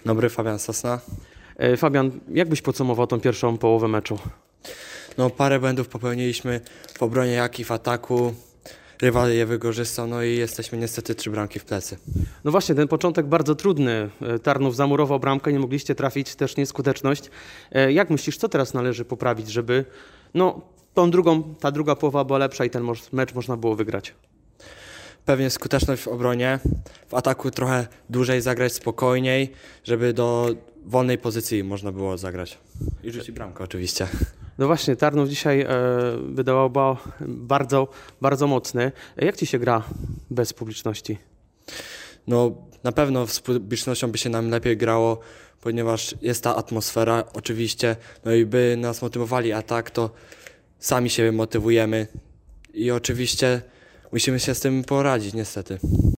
Dobry, Fabian Sosna. Fabian, jak byś podsumował tą pierwszą połowę meczu? No, parę błędów popełniliśmy w obronie, jak i w ataku. Rywal je wykorzystał, no i jesteśmy niestety 3 bramki w plecy. No właśnie, ten początek bardzo trudny. Tarnów zamurował bramkę, nie mogliście trafić, też nieskuteczność. Jak myślisz, co teraz należy poprawić, żeby ta druga połowa była lepsza i ten mecz można było wygrać? Pewnie skuteczność w obronie, w ataku trochę dłużej zagrać, spokojniej, żeby do wolnej pozycji można było zagrać. I rzucić bramkę oczywiście. No właśnie, Tarnów dzisiaj wydawał bardzo, bardzo mocny. Jak ci się gra bez publiczności? No, na pewno z publicznością by się nam lepiej grało, ponieważ jest ta atmosfera oczywiście, no i by nas motywowali, a tak to sami siebie motywujemy i oczywiście musimy się z tym poradzić niestety.